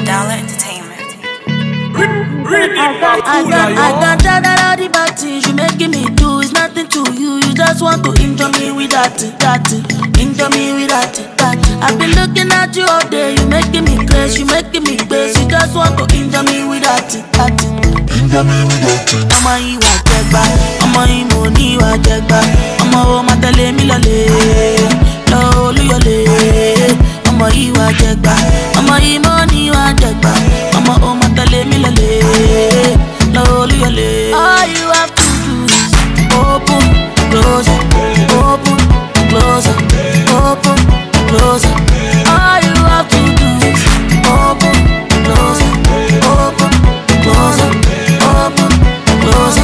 Dollar Entertainment. I got all the bad things you making me do. It's nothing to you. You just want to injure me with that. Injure me with that. I've been looking at you all day. You making me crazy. You making me crazy. You just want to injure me with that. Injure me with that. Ọmọ yìí wà jẹgba, ọmọ yìí mo ní wà jẹgba. Ọmọ wo ma tẹ̀lé mi lọ́lẹ̀, lọ Olúyọ̀lé. Ọmọ yìí wà jẹgba, ọmọ yìí mo ní wà jẹgba. Ọmọ wo ma tẹ̀lé mi lọ́lẹ̀, lọ Olúyọ̀lé. All you have to do is open, close, open, close, open, close. All you have to do is open, close, open, close, open, close.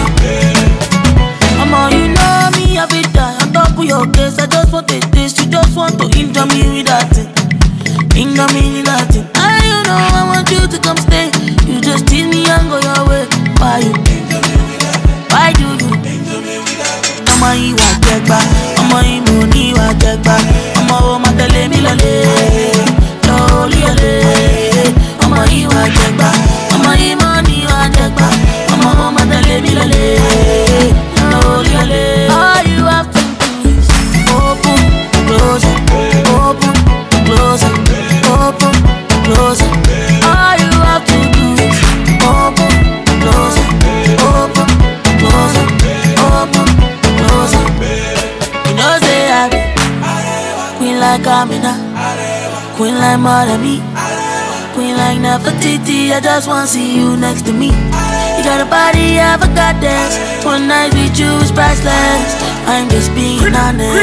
You know me, I be die on top of your case. I just want a taste. You just want to injure me with that thing. Injure me with that thing. And you know I want you to come stay. You just tease me and go your way. Why you? Why do you? Ọmọ yìí wà jẹgba, ọmọ yìí mo ní wà jẹgba. Ọmọ wo ma tẹ̀lé mi lọ́lẹ̀, lọ Olúyọ̀lé. Ọmọ yìí wà jẹgba, ọmọ yìí mo ní wà jẹgba. Ọmọ wo ma tẹ̀lé mi lọ́lẹ̀. All you have to do is open, close, open, close, open, close. All you have to do is open, close, open, close, open, close. You know say I be queen like Amina, queen like Marami, queen like Nefertiti. I just wanna see you next to me. You got a body of a goddess. One night with you is priceless. I'm just being honest.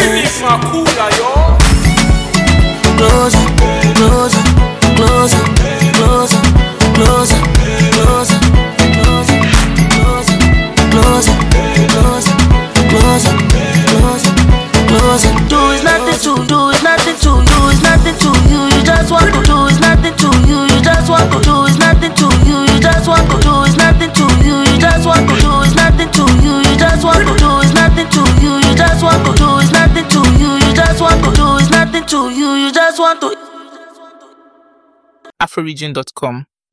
Closer, closer, closer, closer, closer, closer, closer, closer, closer, closer, closer, closer, closer. Do is nothing to do, is nothing to you, is nothing to you. You just want to do is nothing to you. You just want to do is nothing to you. You just want to do is nothing to you. You just want to do is nothing to you. You just want to do is nothing to you. You just want to do is nothing to you. You just want to do is nothing to you. You just want to. Afroregion.com